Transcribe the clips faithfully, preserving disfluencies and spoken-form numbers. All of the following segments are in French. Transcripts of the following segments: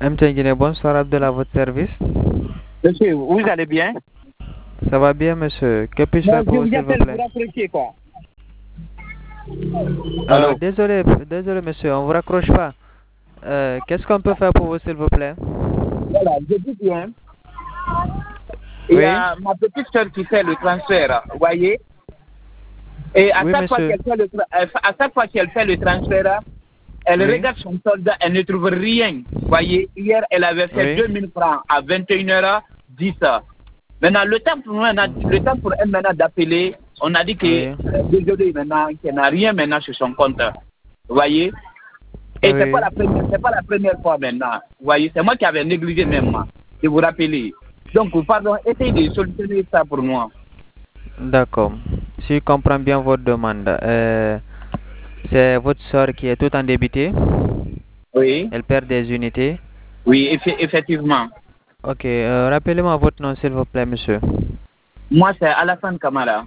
M T N Guinée, bonsoir Abdel, à votre service. Monsieur, vous allez bien? Ça va bien, monsieur. Que puis-je faire pour vous, s'il vous plaît? Quoi. Euh, désolé, désolé, monsieur, on vous raccroche pas. Euh, Qu'est-ce qu'on peut faire pour vous, s'il vous plaît? Voilà, je dis bien. Il y a ma petite soeur qui fait le transfert, vous voyez? Et à, Oui, chaque fois qu'elle fait le à chaque fois qu'elle fait le transfert, elle Oui. regarde son solde, elle ne trouve rien. Vous voyez, hier, elle avait fait Oui. deux mille francs à vingt et une heures dix. Maintenant, le temps pour, nous, le temps pour elle maintenant d'appeler, on a dit que Oui. euh, désolé maintenant, qu'elle n'a rien maintenant sur son compte. Vous voyez? Et Oui. c'est pas la première, c'est pas la première fois maintenant. Vous voyez, c'est moi qui avais négligé même moi, de vous rappeler. Donc, pardon, essayez de solutionner ça pour moi. D'accord. Si je comprends bien votre demande, euh, c'est votre soeur qui est tout en débité. Oui. Elle perd des unités. Oui, eff- effectivement. Ok. Euh, Rappelez-moi votre nom, s'il vous plaît, monsieur. Moi, c'est Alassane Kamara.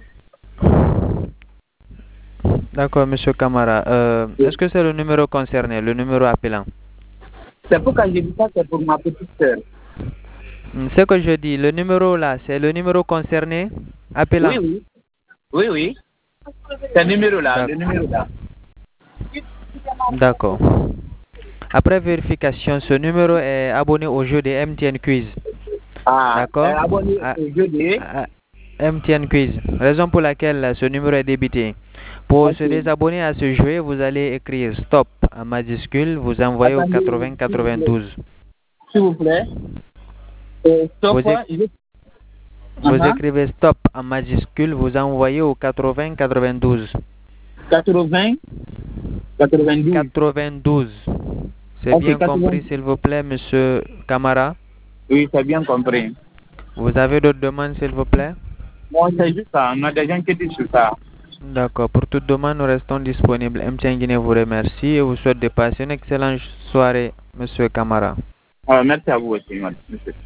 D'accord, monsieur Kamara. Euh, Oui. Est-ce que c'est le numéro concerné, le numéro appelant? C'est pourquoi j'ai dit ça, c'est pour ma petite sœur. Ce que je dis, le numéro là, c'est le numéro concerné, appelant. Oui, oui. Oui, oui. C'est le numéro là, le numéro là. D'accord. Après vérification, ce numéro est abonné au jeu de M T N Quiz. Ah, D'accord? est abonné À- au jeu de... à M T N Quiz. Raison pour laquelle ce numéro est débité. Pour Ok. se désabonner à ce jeu, vous allez écrire stop en majuscule, vous envoyez au Attendez, quatre-vingts s'il vous plaît. quatre-vingt-douze. S'il vous plaît. Euh, Vous, stop. éc- je- vous Uh-huh. écrivez stop en majuscule, vous envoyez au quatre-vingts quatre-vingt-douze. quatre-vingts, quatre-vingt-douze. quatre-vingt-douze. C'est Ok, bien quatre-vingts. compris, s'il vous plaît, monsieur Kamara. Oui, c'est bien compris. Vous avez d'autres demandes, s'il vous plaît? Moi, c'est juste ça. On a des gens qui disent sur ça. D'accord. Pour toute demande, nous restons disponibles. M T N Guinée vous remercie et vous souhaite de passer une excellente soirée, monsieur Kamara. Euh, merci à vous aussi, monsieur.